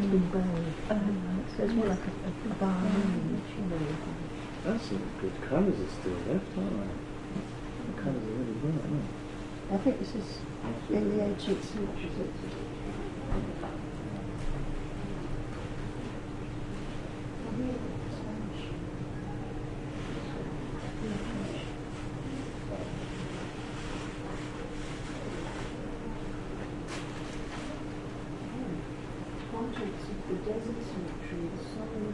been buried. So it's more like a bar image, you know. That's some good colours are still left, aren't they? The colours are really bright, aren't they? I think this is in the 18th century. Contents of the desert cemetery, the solemn